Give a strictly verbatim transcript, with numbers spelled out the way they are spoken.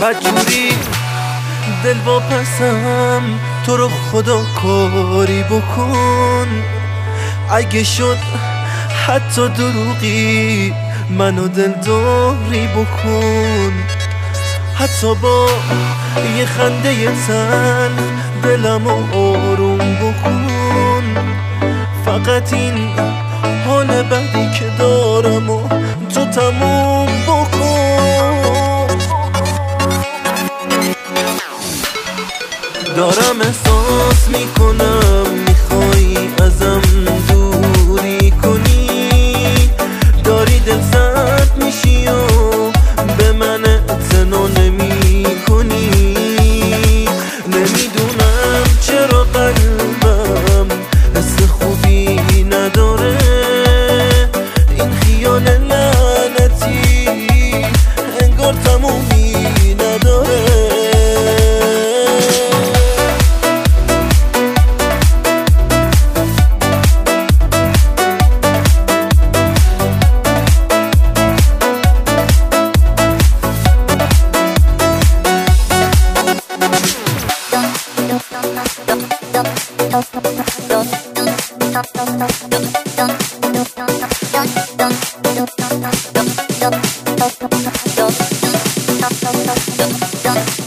بدجوری دل واپسم، تو رو خدا کاری بکن. اگه شد حتی دروغی منو دلداری بکن. حتی با یه خنده تن دلمو آروم بکن. فقط این حال بدی که دارم و تو تموم بکن. دارم احساس میکنم میخوای ازم دوری کنی، داری دل زد میشی و به من اعتنا نمی کنی. نمیدونم چرا قلبم حس خوبی نداره، این خیال لعنتی انگار تمومی نداره. Don't